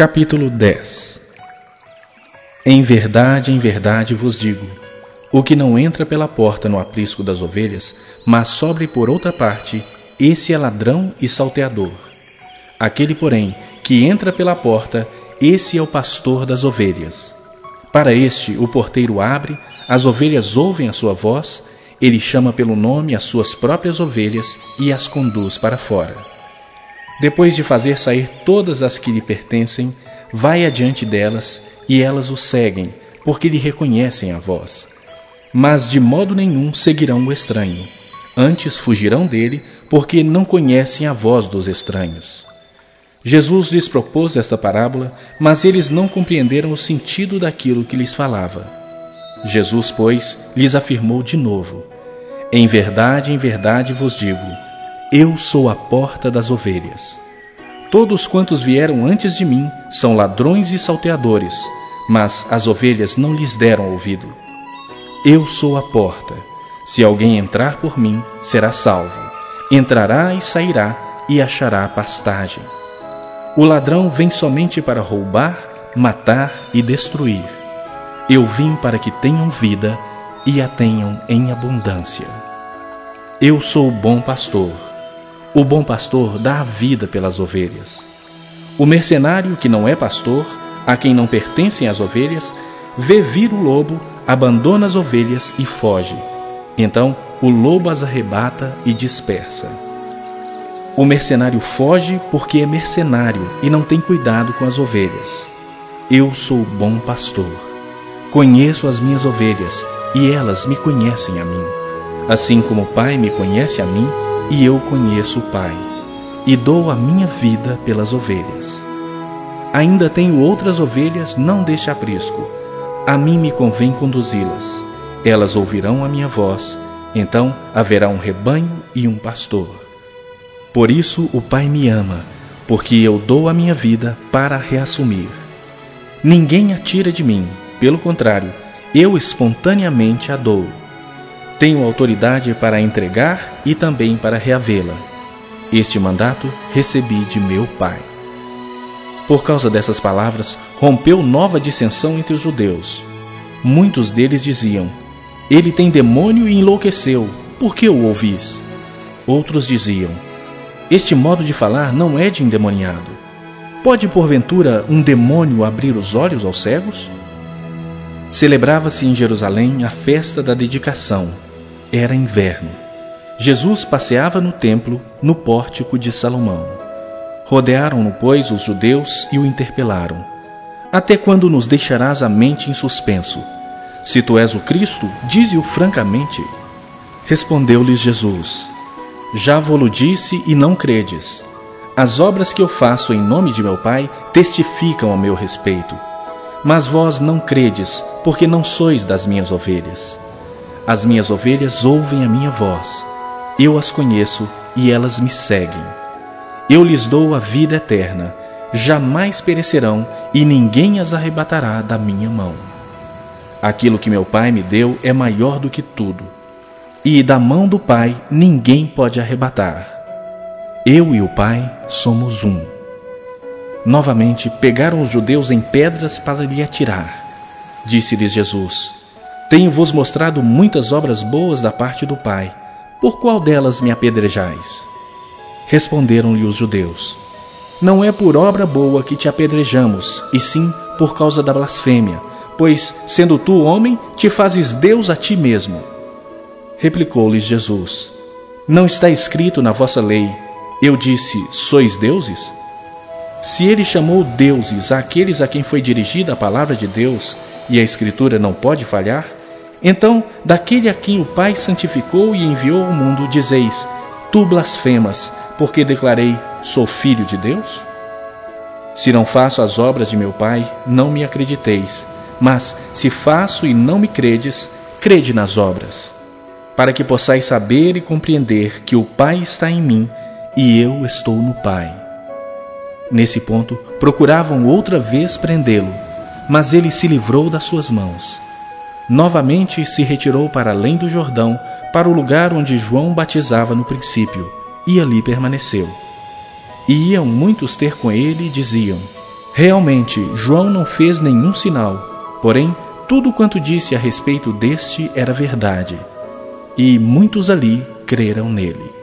Capítulo 10. Em verdade vos digo, o que não entra pela porta no aprisco das ovelhas, mas sobe por outra parte, esse é ladrão e salteador. Aquele, porém, que entra pela porta, esse é o pastor das ovelhas. Para este, o porteiro abre, as ovelhas ouvem a sua voz, ele chama pelo nome as suas próprias ovelhas e as conduz para fora. Depois de fazer sair todas as que lhe pertencem, vai adiante delas, e elas o seguem, porque lhe reconhecem a voz. Mas de modo nenhum seguirão o estranho. Antes fugirão dele, porque não conhecem a voz dos estranhos. Jesus lhes propôs esta parábola, mas eles não compreenderam o sentido daquilo que lhes falava. Jesus, pois, lhes afirmou de novo: em verdade vos digo, eu sou a porta das ovelhas. Todos quantos vieram antes de mim são ladrões e salteadores, mas as ovelhas não lhes deram ouvido. Eu sou a porta. Se alguém entrar por mim, será salvo. Entrará e sairá e achará pastagem. O ladrão vem somente para roubar, matar e destruir. Eu vim para que tenham vida e a tenham em abundância. Eu sou o bom pastor. O bom pastor dá a vida pelas ovelhas. O mercenário que não é pastor, a quem não pertencem as ovelhas, vê vir o lobo, abandona as ovelhas e foge. Então o lobo as arrebata e dispersa. O mercenário foge porque é mercenário e não tem cuidado com as ovelhas. Eu sou o bom pastor. Conheço as minhas ovelhas e elas me conhecem a mim. Assim como o Pai me conhece a mim, e eu conheço o Pai, e dou a minha vida pelas ovelhas. Ainda tenho outras ovelhas não deste aprisco. A mim me convém conduzi-las. Elas ouvirão a minha voz, então haverá um rebanho e um pastor. Por isso o Pai me ama, porque eu dou a minha vida para a reassumir. Ninguém a tira de mim, pelo contrário, eu espontaneamente a dou. Tenho autoridade para entregar e também para reavê-la. Este mandato recebi de meu Pai. Por causa dessas palavras, rompeu nova dissensão entre os judeus. Muitos deles diziam: ele tem demônio e enlouqueceu, por que o ouvis? Outros diziam: este modo de falar não é de endemoniado. Pode porventura um demônio abrir os olhos aos cegos? Celebrava-se em Jerusalém a festa da dedicação. Era inverno. Jesus passeava no templo, no pórtico de Salomão. Rodearam-no, pois, os judeus e o interpelaram: até quando nos deixarás a mente em suspenso? Se tu és o Cristo, dize-o francamente. Respondeu-lhes Jesus: já vo-lo disse e não credes. As obras que eu faço em nome de meu Pai testificam a meu respeito. Mas vós não credes, porque não sois das minhas ovelhas. As minhas ovelhas ouvem a minha voz. Eu as conheço e elas me seguem. Eu lhes dou a vida eterna. Jamais perecerão e ninguém as arrebatará da minha mão. Aquilo que meu Pai me deu é maior do que tudo. E da mão do Pai ninguém pode arrebatar. Eu e o Pai somos um. Novamente pegaram os judeus em pedras para lhe atirar. Disse-lhes Jesus: tenho-vos mostrado muitas obras boas da parte do Pai. Por qual delas me apedrejais? Responderam-lhe os judeus: não é por obra boa que te apedrejamos, e sim por causa da blasfêmia, pois, sendo tu homem, te fazes Deus a ti mesmo. Replicou-lhes Jesus: não está escrito na vossa lei: eu disse, sois deuses? Se ele chamou deuses àqueles a quem foi dirigida a palavra de Deus, e a Escritura não pode falhar, então, daquele a quem o Pai santificou e enviou ao mundo, dizeis: tu blasfemas, porque declarei, sou filho de Deus? Se não faço as obras de meu Pai, não me acrediteis, mas, se faço e não me credes, crede nas obras, para que possais saber e compreender que o Pai está em mim e eu estou no Pai. Nesse ponto, procuravam outra vez prendê-lo, mas ele se livrou das suas mãos. Novamente se retirou para além do Jordão, para o lugar onde João batizava no princípio, e ali permaneceu. E iam muitos ter com ele e diziam: Realmente, João não fez nenhum sinal, porém, tudo quanto disse a respeito deste era verdade, e muitos ali creram nele.